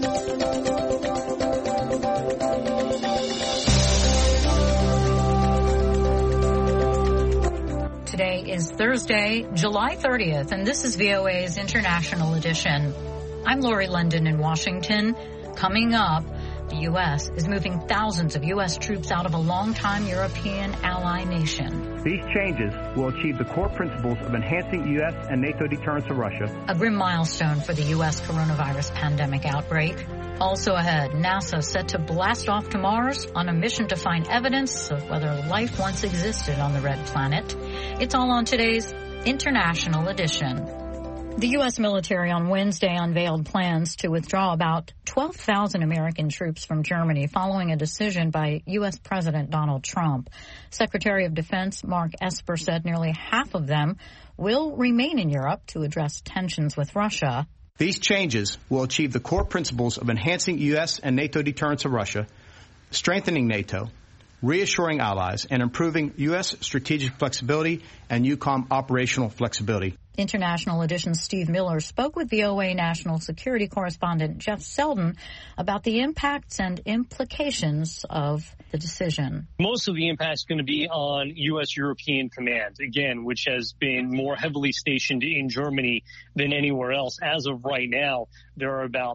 Today is Thursday, July 30th, and this is VOA's International Edition. I'm Lori London in Washington. Coming up, the U.S. is moving thousands of U.S. troops out of a longtime European ally nation. These changes will achieve the core principles of enhancing U.S. and NATO deterrence of Russia. A grim milestone for the U.S. coronavirus pandemic outbreak. Also ahead, NASA set to blast off to Mars on a mission to find evidence of whether life once existed on the red planet. It's all on today's International Edition. The U.S. military on Wednesday unveiled plans to withdraw about 12,000 American troops from Germany following a decision by U.S. President Donald Trump. Secretary of Defense Mark Esper said nearly half of them will remain in Europe to address tensions with Russia. These changes will achieve the core principles of enhancing U.S. and NATO deterrence of Russia, strengthening NATO, reassuring allies, and improving U.S. strategic flexibility and EUCOM operational flexibility. International Edition's Steve Miller spoke with VOA national security correspondent Jeff Selden about the impacts and implications of the decision. Most of the impact is going to be on U.S. European Command, again, which has been more heavily stationed in Germany than anywhere else. As of right now, there are about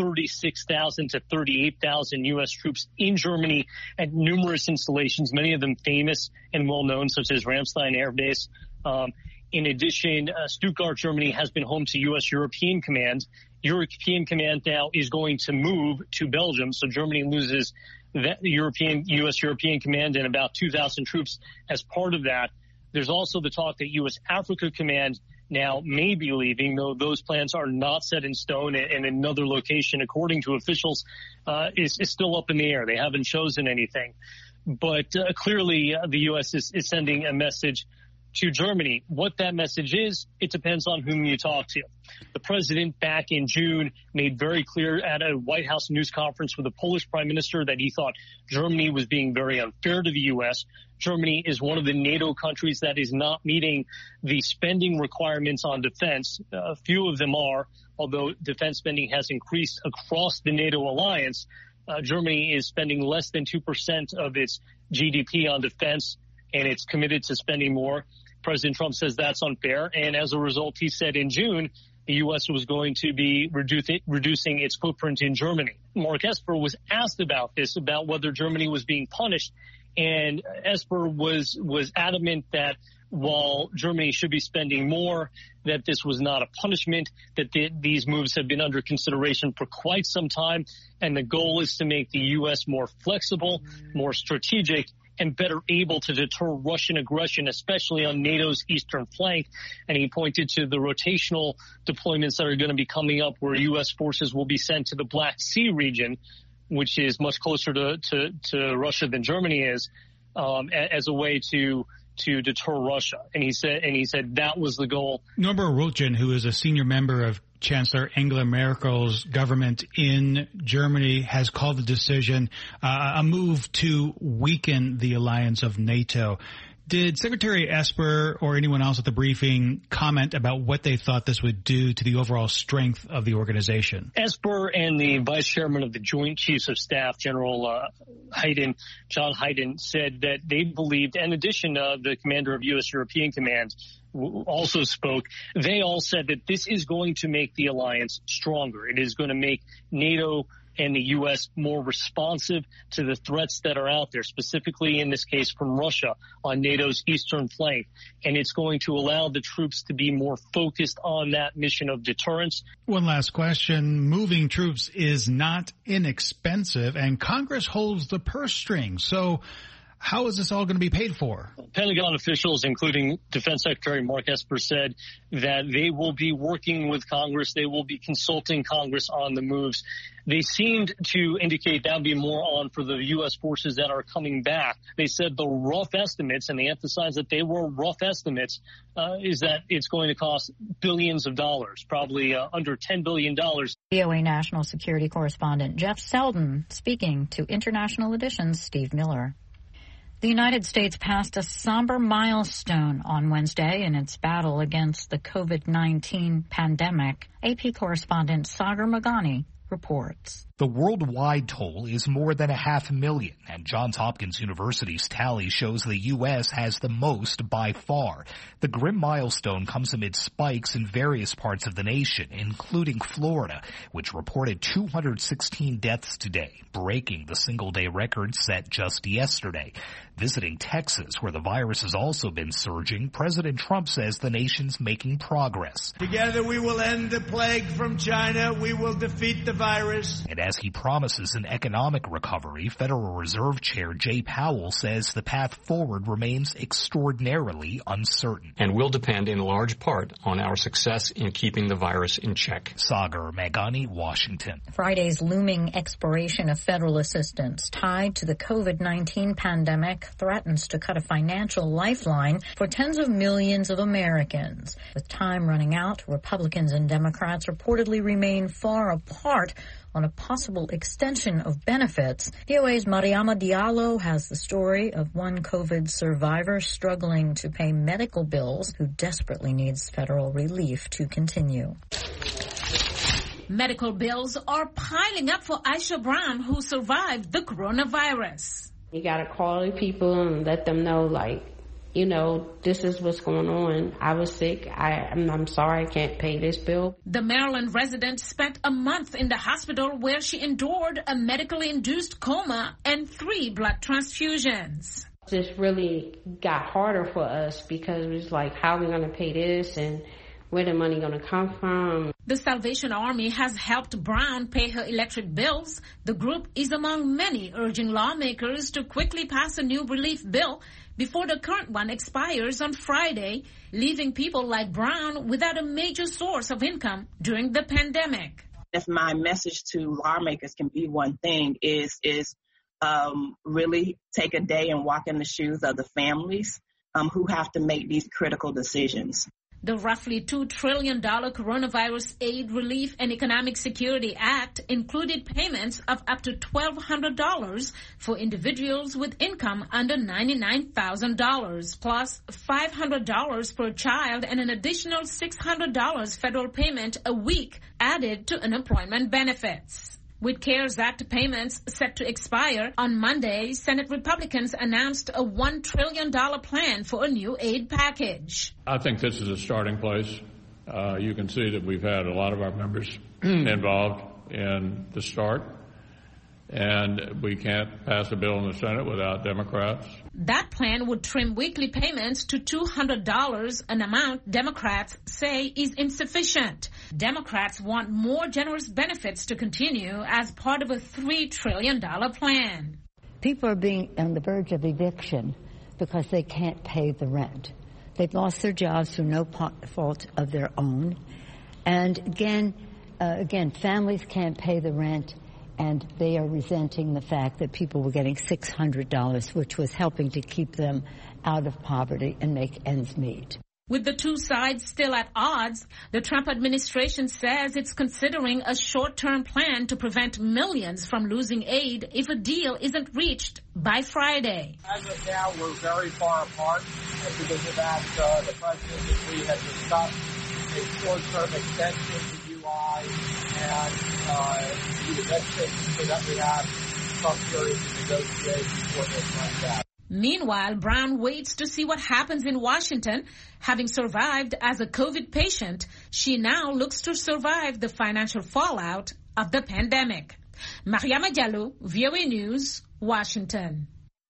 36,000 to 38,000 U.S. troops in Germany at numerous installations, many of them famous and well-known, such as Ramstein Air Base. In addition, Stuttgart, Germany has been home to U.S. European Command. European Command now is going to move to Belgium, so Germany loses that U.S. European Command and about 2,000 troops as part of that. There's also the talk that U.S. Africa Command now may be leaving, though those plans are not set in stone, and another location, according to officials, is still up in the air. They haven't chosen anything. But clearly, the U.S. is sending a message to Germany. What that message is, it depends on whom you talk to. The president back in June made very clear at a White House news conference with the Polish prime minister that he thought Germany was being very unfair to the U.S. Germany is one of the NATO countries that is not meeting the spending requirements on defense. A few of them are, although defense spending has increased across the NATO alliance. Germany is spending less than 2% of its GDP on defense, and it's committed to spending more. President Trump says that's unfair, and as a result, he said in June the U.S. was going to be reducing its footprint in Germany. Mark Esper was asked about this, about whether Germany was being punished, and Esper was adamant that while Germany should be spending more, that this was not a punishment, that these moves have been under consideration for quite some time, and the goal is to make the U.S. more flexible, more strategic, and better able to deter Russian aggression, especially on NATO's eastern flank. And he pointed to the rotational deployments that are going to be coming up where U.S. forces will be sent to the Black Sea region, which is much closer to Russia than Germany is, as a way to deter Russia. And he said that was the goal. Norbert Röttgen, who is a senior member of Chancellor Angela Merkel's government in Germany, has called the decision a move to weaken the alliance of NATO. Did Secretary Esper or anyone else at the briefing comment about what they thought this would do to the overall strength of the organization? Esper and the vice chairman of the Joint Chiefs of Staff, General John Hayden, said that they believed, in addition, the commander of U.S. European Command also spoke. They all said that this is going to make the alliance stronger. It is going to make NATO and the U.S. more responsive to the threats that are out there, specifically in this case from Russia on NATO's eastern flank. And it's going to allow the troops to be more focused on that mission of deterrence. One last question. Moving troops is not inexpensive, and Congress holds the purse string. So how is this all going to be paid for? Pentagon officials, including Defense Secretary Mark Esper, said that they will be working with Congress. They will be consulting Congress on the moves. They seemed to indicate that would be more on for the U.S. forces that are coming back. They said the rough estimates, and they emphasized that they were rough estimates, is that it's going to cost billions of dollars, probably under $10 billion. VOA national security correspondent Jeff Selden speaking to International Edition's Steve Miller. The United States passed a somber milestone on Wednesday in its battle against the COVID-19 pandemic. AP correspondent Sagar Meghani reports. The worldwide toll is more than 500,000, and Johns Hopkins University's tally shows the U.S. has the most by far. The grim milestone comes amid spikes in various parts of the nation, including Florida, which reported 216 deaths today, breaking the single-day record set just yesterday. Visiting Texas, where the virus has also been surging, President Trump says the nation's making progress. Together we will end the plague from China. We will defeat the virus. And as he promises an economic recovery, Federal Reserve Chair Jay Powell says the path forward remains extraordinarily uncertain. And will depend in large part on our success in keeping the virus in check. Sagar Meghani, Washington. Friday's looming expiration of federal assistance tied to the COVID-19 pandemic threatens to cut a financial lifeline for tens of millions of Americans. With time running out, Republicans and Democrats reportedly remain far apart on a possible extension of benefits. VOA's Mariama Diallo has the story of one COVID survivor struggling to pay medical bills who desperately needs federal relief to continue. Medical bills are piling up for Aisha Brown, who survived the coronavirus. You got to call the people and let them know, this is what's going on. I was sick. I'm sorry I can't pay this bill. The Maryland resident spent a month in the hospital where she endured a medically induced coma and 3 blood transfusions. It just really got harder for us because it was like, how are we going to pay this and where the money going to come from? The Salvation Army has helped Brown pay her electric bills. The group is among many urging lawmakers to quickly pass a new relief bill before the current one expires on Friday, leaving people like Brown without a major source of income during the pandemic. If my message to lawmakers can be one thing, is really take a day and walk in the shoes of the families who have to make these critical decisions. The roughly $2 trillion Coronavirus Aid, Relief, and Economic Security Act included payments of up to $1,200 for individuals with income under $99,000, plus $500 per child and an additional $600 federal payment a week added to unemployment benefits. With CARES Act payments set to expire on Monday, Senate Republicans announced a $1 trillion plan for a new aid package. I think this is a starting place. You can see that we've had a lot of our members involved in the start, and we can't pass a bill in the Senate without Democrats. That plan would trim weekly payments to $200, an amount Democrats say is insufficient. Democrats want more generous benefits to continue as part of a $3 trillion plan. People are being on the verge of eviction because they can't pay the rent. They've lost their jobs through no fault of their own. And again, families can't pay the rent, and they are resenting the fact that people were getting $600, which was helping to keep them out of poverty and make ends meet. With the two sides still at odds, the Trump administration says it's considering a short-term plan to prevent millions from losing aid if a deal isn't reached by Friday. As of now, we're very far apart because of that. The president and we have discussed a short-term extension to UI and the eviction so that we have some period to negotiate before this runs out. Meanwhile, Brown waits to see what happens in Washington. Having survived as a COVID patient, she now looks to survive the financial fallout of the pandemic. Mariama Diallo, VOA News, Washington.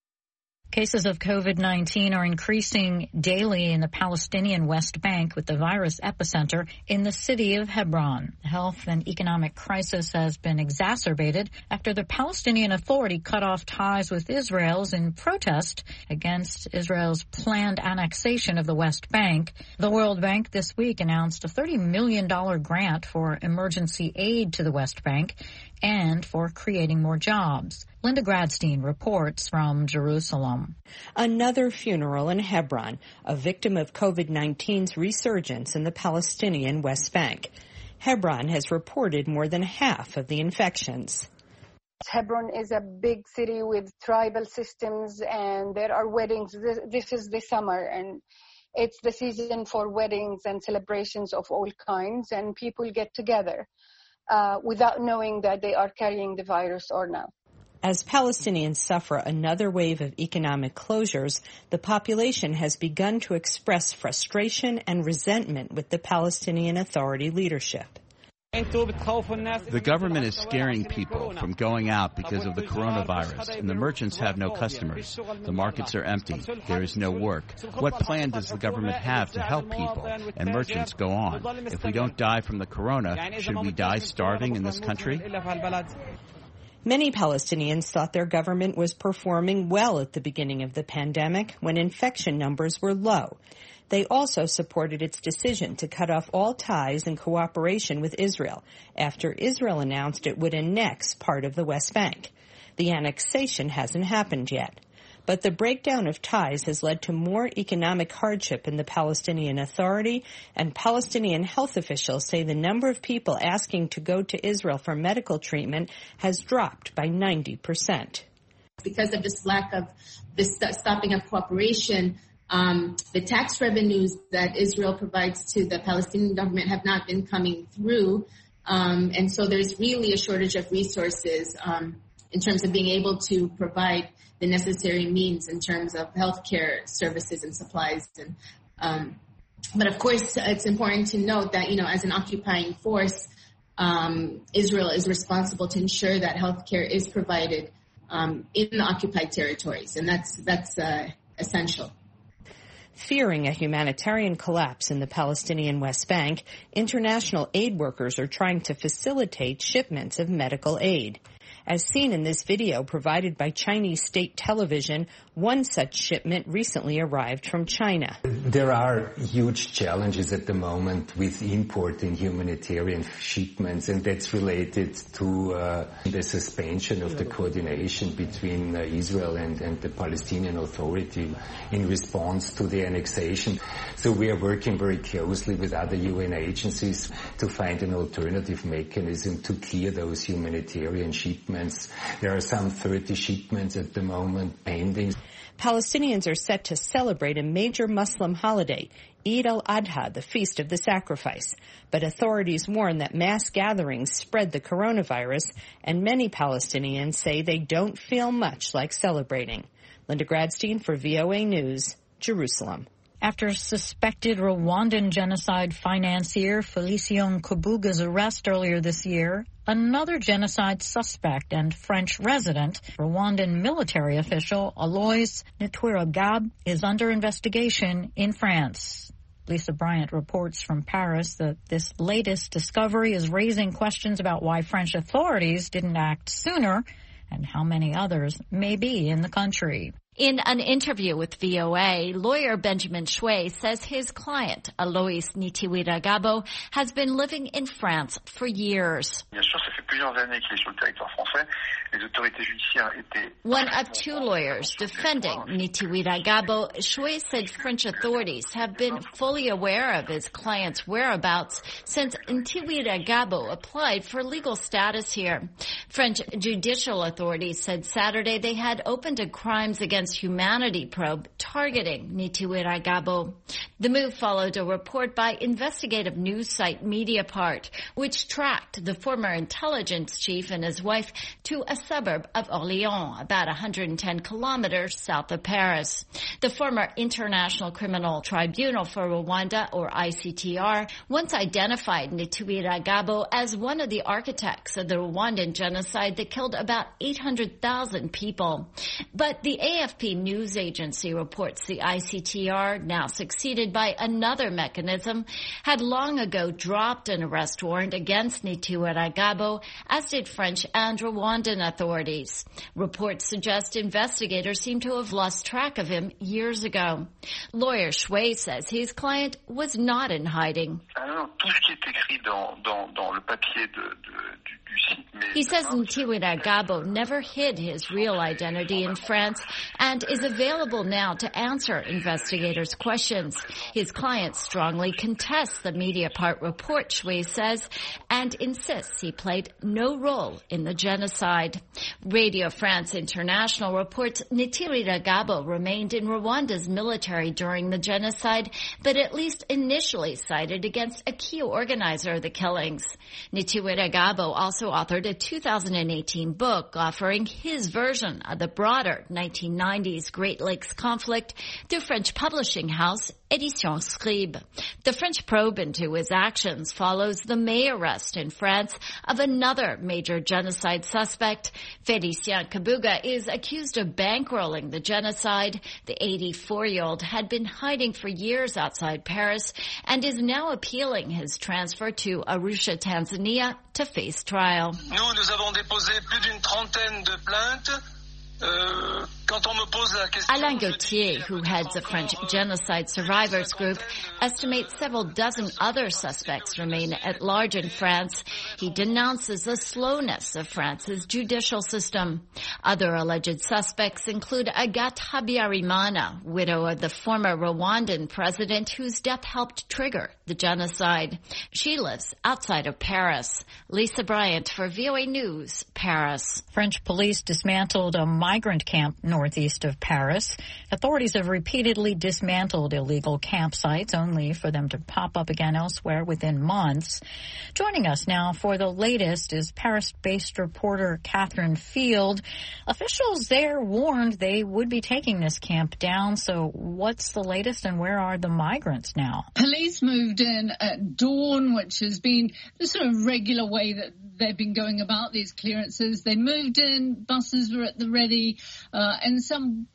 Cases of COVID-19 are increasing daily in the Palestinian West Bank, with the virus epicenter in the city of Hebron. The health and economic crisis has been exacerbated after the Palestinian Authority cut off ties with Israel in protest against Israel's planned annexation of the West Bank. The World Bank this week announced a $30 million grant for emergency aid to the West Bank and for creating more jobs. Linda Gradstein reports from Jerusalem. Another funeral in Hebron, a victim of COVID-19's resurgence in the Palestinian West Bank. Hebron has reported more than half of the infections. Hebron is a big city with tribal systems, and there are weddings. This is the summer, and it's the season for weddings and celebrations of all kinds, and people get together. without knowing that they are carrying the virus or not. As Palestinians suffer another wave of economic closures, the population has begun to express frustration and resentment with the Palestinian Authority leadership. The government is scaring people from going out because of the coronavirus, and the merchants have no customers. The markets are empty. There is no work. What plan does the government have to help people and merchants go on? If we don't die from the corona, should we die starving in this country? Many Palestinians thought their government was performing well at the beginning of the pandemic when infection numbers were low. They also supported its decision to cut off all ties and cooperation with Israel after Israel announced it would annex part of the West Bank. The annexation hasn't happened yet. But the breakdown of ties has led to more economic hardship in the Palestinian Authority, and Palestinian health officials say the number of people asking to go to Israel for medical treatment has dropped by 90%. Because of this lack of this stopping of cooperation, the tax revenues that Israel provides to the Palestinian government have not been coming through. And so there's really a shortage of resources in terms of being able to provide the necessary means in terms of healthcare services and supplies. And, but of course, it's important to note that, as an occupying force, Israel is responsible to ensure that healthcare is provided in the occupied territories, and that's essential. Fearing a humanitarian collapse in the Palestinian West Bank, international aid workers are trying to facilitate shipments of medical aid. As seen in this video provided by Chinese state television, one such shipment recently arrived from China. There are huge challenges at the moment with importing humanitarian shipments, and that's related to the suspension of the coordination between Israel and the Palestinian Authority in response to the annexation. So we are working very closely with other UN agencies to find an alternative mechanism to clear those humanitarian shipments. There are some 30 shipments at the moment pending. Palestinians are set to celebrate a major Muslim holiday, Eid al-Adha, the Feast of the Sacrifice. But authorities warn that mass gatherings spread the coronavirus, and many Palestinians say they don't feel much like celebrating. Linda Gradstein for VOA News, Jerusalem. After suspected Rwandan genocide financier Félicien Kabuga's arrest earlier this year, another genocide suspect and French resident, Rwandan military official Aloys Ntwiragab, is under investigation in France. Lisa Bryant reports from Paris that this latest discovery is raising questions about why French authorities didn't act sooner and how many others may be in the country. In an interview with VOA, lawyer Benjamin Shui says his client, Aloys Ntwiragab, has been living in France for years. One of two lawyers defending Ntwiragab, Shui said French authorities have been fully aware of his client's whereabouts since Ntwiragab applied for legal status here. French judicial authorities said Saturday they had opened a crimes against humanity probe targeting Ntwiragab. The move followed a report by investigative news site Mediapart, which tracked the former intelligence chief and his wife to a suburb of Orléans, about 110 kilometers south of Paris. The former International Criminal Tribunal for Rwanda, or ICTR, once identified Ntwiragab as one of the architects of the Rwandan genocide that killed about 800,000 people. But the AFP news agency reports the ICTR, now succeeded by another mechanism, had long ago dropped an arrest warrant against Ntwiragab, as did French and Rwandan authorities. Reports suggest investigators seem to have lost track of him years ago. Lawyer Shui says his client was not in hiding. He says Nthiwiragabo never hid his real identity in France and is available now to answer investigators' questions. His client strongly contests the Mediapart report, Shui says, and insists he played no role in the genocide. Radio France International reports Nthiwiragabo remained in Rwanda's military during the genocide, but at least initially sided against a key organizer of the killings. Nthiwiragabo also authored a 2018 book offering his version of the broader 1990s Great Lakes conflict through French publishing house Édition Scribe. The French probe into his actions follows the May arrest in France of another major genocide suspect. Félicien Kabuga is accused of bankrolling the genocide. The 84-year-old had been hiding for years outside Paris and is now appealing his transfer to Arusha, Tanzania, to face trial. Nous avons déposé plus d'une trentaine de plaintes. Alain Gauthier, who heads a French genocide survivors group, estimates several dozen other suspects remain at large in France. He denounces the slowness of France's judicial system. Other alleged suspects include Agathe Habyarimana, widow of the former Rwandan president whose death helped trigger the genocide. She lives outside of Paris. Lisa Bryant for VOA News, Paris. French police dismantled a migrant camp northeast of Paris. Authorities have repeatedly dismantled illegal campsites only for them to pop up again elsewhere within months. Joining us now for the latest is Paris-based reporter Catherine Field. Officials there warned they would be taking this camp down. So what's the latest and where are the migrants now? Police moved in at dawn, which has been the sort of regular way that they've been going about these clearances. They moved in, buses were at the ready, and some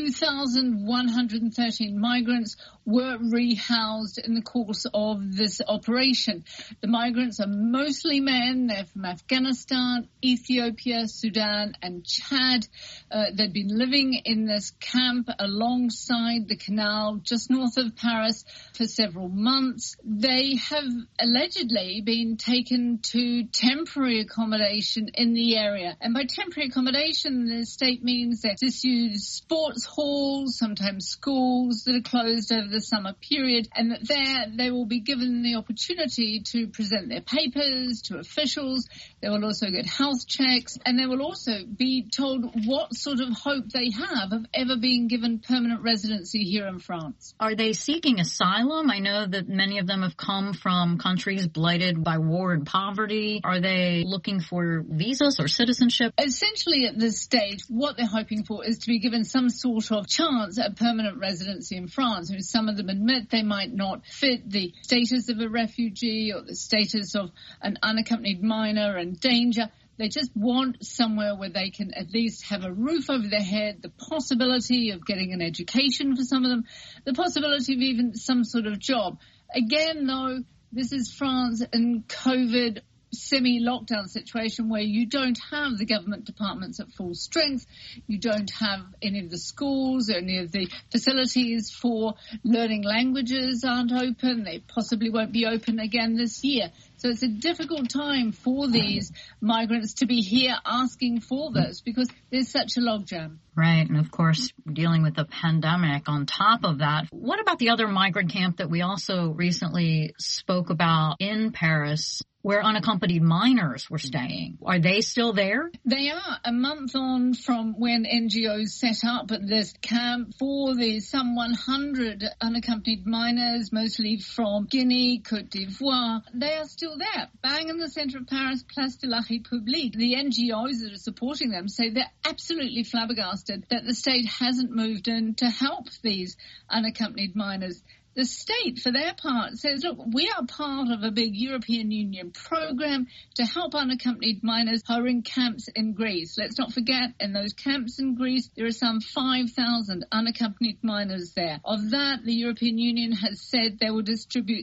2,113 migrants were rehoused in the course of this operation. The migrants are mostly men. They're from Afghanistan, Ethiopia, Sudan, and Chad. They've been living in this camp alongside the canal just north of Paris for several months. They have allegedly been taken to temporary accommodation in the area. And by temporary accommodation, the state means that this uses sports halls, sometimes schools that are closed over the summer period, and that there they will be given the opportunity to present their papers to officials. They will also get health checks, and they will also be told what sort of hope they have of ever being given permanent residency here in France. Are they seeking asylum? I know that many of them have come from countries blighted by war and poverty. Are they looking for visas or citizenship? Essentially, at this stage, what they're hoping for is to be given some sort of chance at permanent residency in France. Some of them admit they might not fit the status of a refugee or the status of an unaccompanied minor in danger. They just want somewhere where they can at least have a roof over their head, the possibility of getting an education for some of them, the possibility of even some sort of job. Again, though, this is France and COVID semi-lockdown situation where you don't have the government departments at full strength. You don't have any of the schools, any of the facilities for learning languages aren't open. They possibly won't be open again this year. So it's a difficult time for these migrants to be here asking for this because there's such a logjam. Right. And of course, dealing with the pandemic on top of that. What about the other migrant camp that we also recently spoke about in Paris, where unaccompanied minors were staying? Are they still there? They are a month on from when NGOs set up this camp for the some 100 unaccompanied minors, mostly from Guinea, Côte d'Ivoire. They are still there, bang in the centre of Paris, Place de la République. The NGOs that are supporting them say they're absolutely flabbergasted that the state hasn't moved in to help these unaccompanied minors. The state, for their part, says, look, we are part of a big European Union program to help unaccompanied minors who are in camps in Greece. Let's not forget, in those camps in Greece, there are some 5,000 unaccompanied minors there. Of that, the European Union has said they will distribute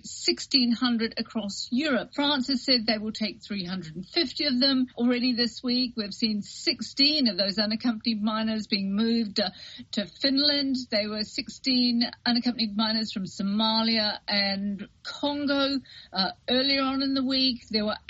1,600 across Europe. France has said they will take 350 of them. Already this week, we've seen 16 of those unaccompanied minors being moved to Finland. There were 16 unaccompanied minors from Somalia and Congo. Earlier on in the week, there were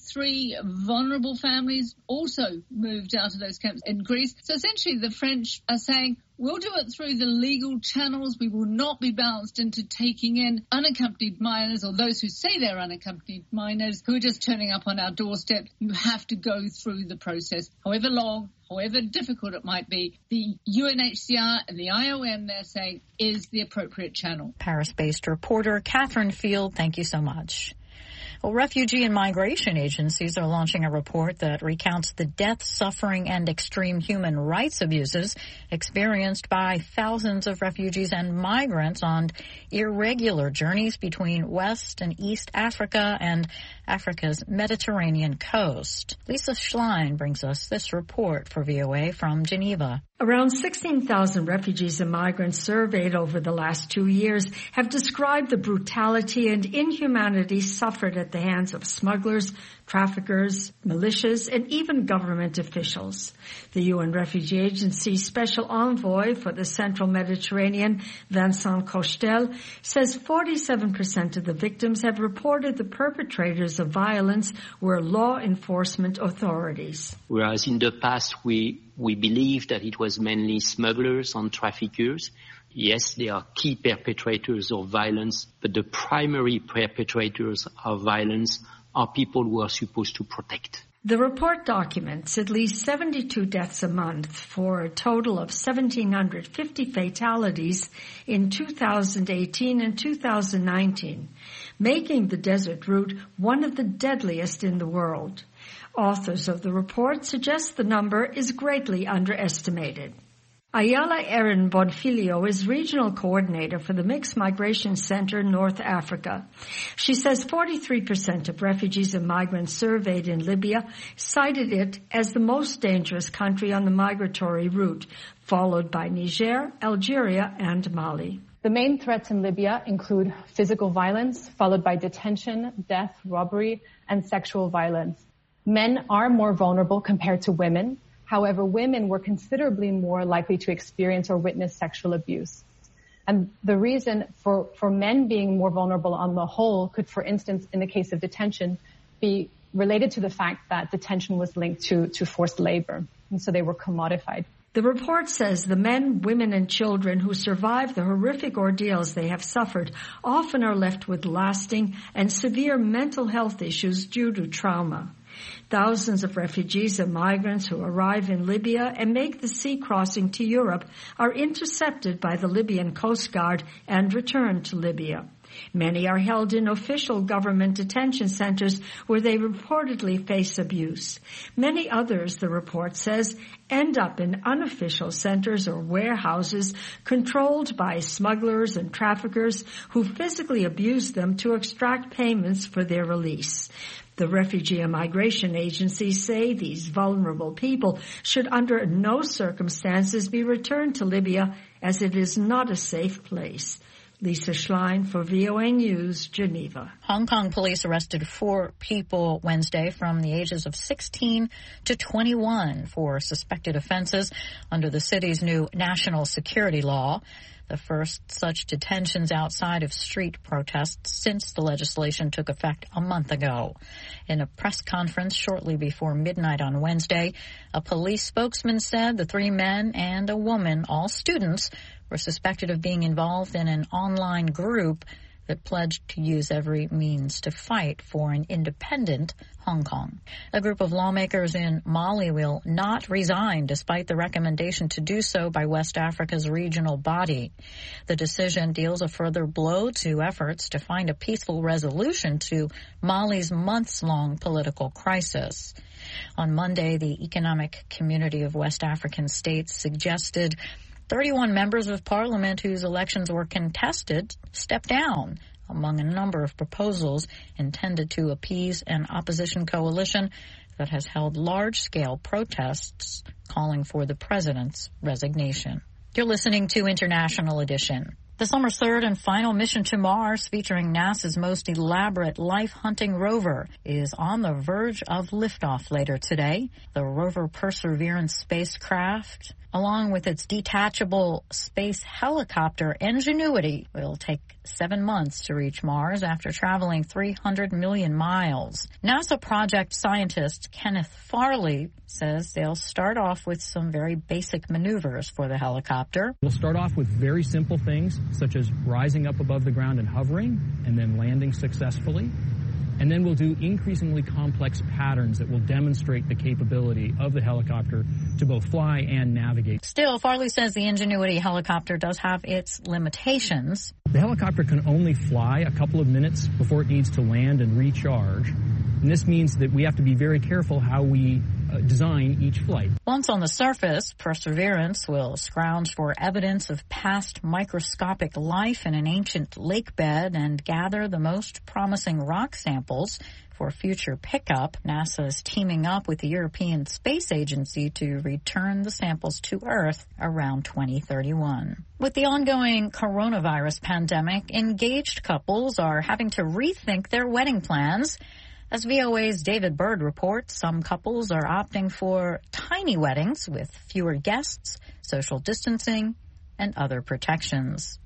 83 vulnerable families also moved out of those camps in Greece. So essentially, the French are saying, we'll do it through the legal channels. We will not be bounced into taking in unaccompanied minors or those who say they're unaccompanied minors who are just turning up on our doorstep. You have to go through the process, however long, however difficult it might be. The UNHCR and the IOM, they're saying, is the appropriate channel. Paris-based reporter Catherine Field, thank you so much. Well, refugee and migration agencies are launching a report that recounts the death, suffering, and extreme human rights abuses experienced by thousands of refugees and migrants on irregular journeys between West and East Africa and Africa's Mediterranean coast. Lisa Schlein brings us this report for VOA from Geneva. Around 16,000 refugees and migrants surveyed over the last 2 years have described the brutality and inhumanity suffered at the hands of smugglers, traffickers, militias, and even government officials. The UN Refugee Agency Special Envoy for the Central Mediterranean, Vincent Cochetel, says 47% of the victims have reported the perpetrators of violence were law enforcement authorities. Whereas in the past we believed that it was mainly smugglers and traffickers. Yes, they are key perpetrators of violence, but the primary perpetrators of violence are people who are supposed to protect. The report documents at least 72 deaths a month for a total of 1,750 fatalities in 2018 and 2019, making the desert route one of the deadliest in the world. Authors of the report suggest the number is greatly underestimated. Ayala Erin Bonfilio is regional coordinator for the Mixed Migration Center North Africa. She says 43% of refugees and migrants surveyed in Libya cited it as the most dangerous country on the migratory route, followed by Niger, Algeria, and Mali. The main threats in Libya include physical violence, followed by detention, death, robbery, and sexual violence. Men are more vulnerable compared to women. However, women were considerably more likely to experience or witness sexual abuse. And the reason for men being more vulnerable on the whole could, for instance, in the case of detention, be related to the fact that detention was linked to forced labor. And so they were commodified. The report says the men, women, and children who survive the horrific ordeals they have suffered often are left with lasting and severe mental health issues due to trauma. Thousands of refugees and migrants who arrive in Libya and make the sea crossing to Europe are intercepted by the Libyan Coast Guard and returned to Libya. Many are held in official government detention centers where they reportedly face abuse. Many others, the report says, end up in unofficial centers or warehouses controlled by smugglers and traffickers who physically abuse them to extract payments for their release. The Refugee and Migration agencies say these vulnerable people should under no circumstances be returned to Libya as it is not a safe place. Lisa Schlein for VOA News, Geneva. Hong Kong police arrested 4 people Wednesday from the ages of 16 to 21 for suspected offenses under the city's new national security law. The first such detentions outside of street protests since the legislation took effect a month ago. In a press conference shortly before midnight on Wednesday, a police spokesman said the 3 men and a woman, all students, were suspected of being involved in an online group that pledged to use every means to fight for an independent Hong Kong. A group of lawmakers in Mali will not resign despite the recommendation to do so by West Africa's regional body. The decision deals a further blow to efforts to find a peaceful resolution to Mali's months-long political crisis. On Monday, the Economic Community of West African States suggested 31 members of parliament whose elections were contested stepped down, among a number of proposals intended to appease an opposition coalition that has held large-scale protests calling for the president's resignation. You're listening to International Edition. The summer's third and final mission to Mars, featuring NASA's most elaborate life-hunting rover, is on the verge of liftoff later today. The rover Perseverance spacecraft Along with its detachable space helicopter, Ingenuity will take 7 months to reach Mars after traveling 300 million miles. NASA project scientist Kenneth Farley says they'll start off with some very basic maneuvers for the helicopter. We'll start off with very simple things, such as rising up above the ground and hovering, and then landing successfully. And then we'll do increasingly complex patterns that will demonstrate the capability of the helicopter to both fly and navigate. Still, Farley says the Ingenuity helicopter does have its limitations. The helicopter can only fly a couple of minutes before it needs to land and recharge. And this means that we have to be very careful how we design each flight. Once on the surface, Perseverance will scrounge for evidence of past microscopic life in an ancient lake bed and gather the most promising rock samples for future pickup. NASA is teaming up with the European Space Agency to return the samples to Earth around 2031. With the ongoing coronavirus pandemic, engaged couples are having to rethink their wedding plans. As VOA's David Byrd reports, some couples are opting for tiny weddings with fewer guests, social distancing, and other protections.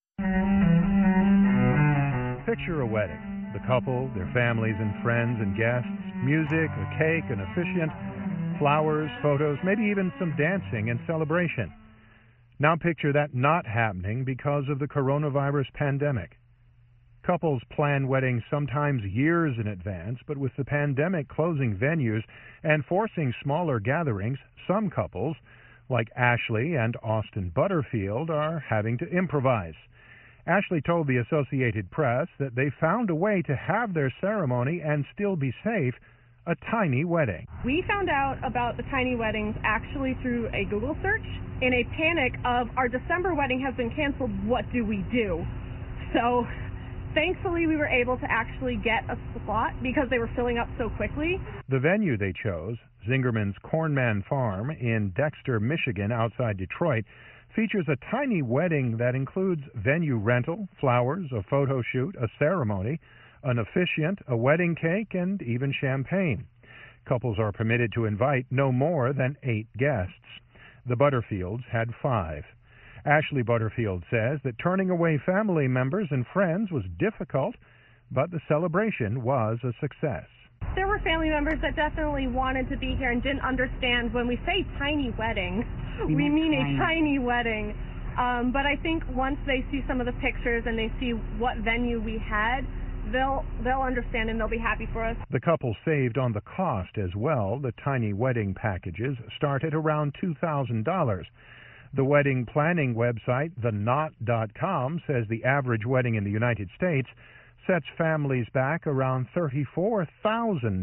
Picture a wedding. The couple, their families and friends and guests, music, a cake, an officiant, flowers, photos, maybe even some dancing and celebration. Now picture that not happening because of the coronavirus pandemic. Couples plan weddings sometimes years in advance, but with the pandemic closing venues and forcing smaller gatherings, some couples, like Ashley and Austin Butterfield, are having to improvise. Ashley told the Associated Press that they found a way to have their ceremony and still be safe, a tiny wedding. We found out about the tiny weddings actually through a Google search. In a panic of our December wedding has been canceled, what do we do? So thankfully, we were able to actually get a slot because they were filling up so quickly. The venue they chose, Zingerman's Cornman Farm in Dexter, Michigan, outside Detroit, features a tiny wedding that includes venue rental, flowers, a photo shoot, a ceremony, an officiant, a wedding cake, and even champagne. Couples are permitted to invite no more than 8 guests. The Butterfields had 5. Ashley Butterfield says that turning away family members and friends was difficult, but the celebration was a success. There were family members that definitely wanted to be here and didn't understand when we say tiny wedding, we mean a tiny wedding. But I think once they see some of the pictures and they see what venue we had, they'll understand and they'll be happy for us. The couple saved on the cost as well. The tiny wedding packages start at around $2,000. The wedding planning website, theknot.com, says the average wedding in the United States sets families back around $34,000.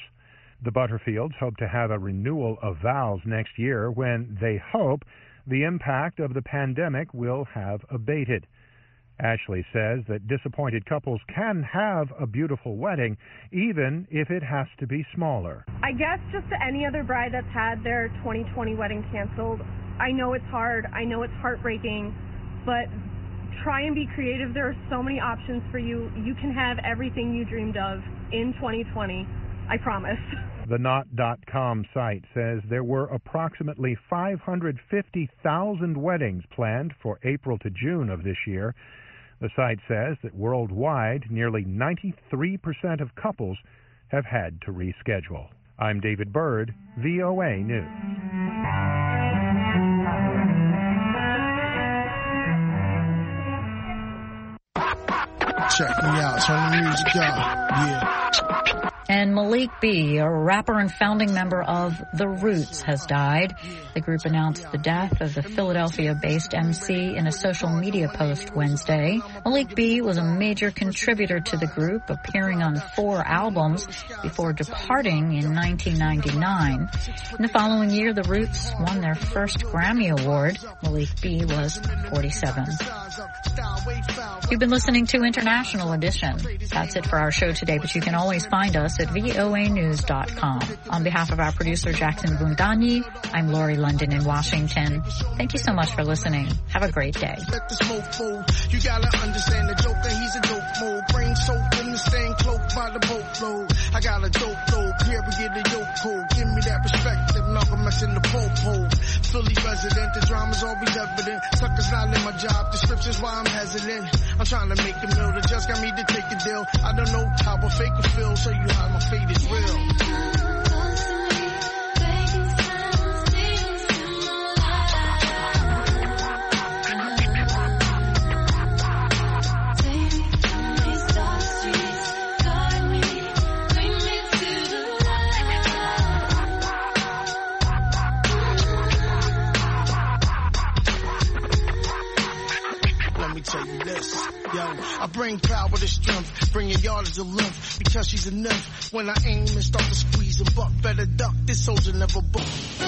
The Butterfields hope to have a renewal of vows next year when they hope the impact of the pandemic will have abated. Ashley says that disappointed couples can have a beautiful wedding, even if it has to be smaller. I guess just to any other bride that's had their 2020 wedding canceled, I know it's hard, I know it's heartbreaking, but try and be creative. There are so many options for you. You can have everything you dreamed of in 2020, I promise. The Knot.com site says there were approximately 550,000 weddings planned for April to June of this year. The site says that worldwide, nearly 93% of couples have had to reschedule. I'm David Byrd, VOA News. Check me out. Turn the music up. Yeah. And Malik B., a rapper and founding member of The Roots, has died. The group announced the death of the Philadelphia-based MC in a social media post Wednesday. Malik B. was a major contributor to the group, appearing on 4 albums before departing in 1999. In the following year, The Roots won their first Grammy Award. Malik B. was 47. You've been listening to International Edition. That's it for our show today, but you can always find us at voanews.com. On behalf of our producer, Jackson Bundani, I'm Lori London in Washington. Thank you so much for listening. Have a great day. Let the smoke fold. You gotta understand the joker, he's a dope mode. Brain soaked in the same cloak by the boatload. I got a dope load, here we get the yoke cold. Give me that perspective, Malcolm X in the pole. Philly resident. president. The drama's always evident. Suckers not in my job description's why I'm hesitant. I'm trying to make a meal. The just got me to take a deal. I don't know how a fake will feel. Show you how my fate is real. I bring power to strength, bringing yardage of length, because she's a nymph. When I aim and start to squeeze and buck, better duck, this soldier never buck.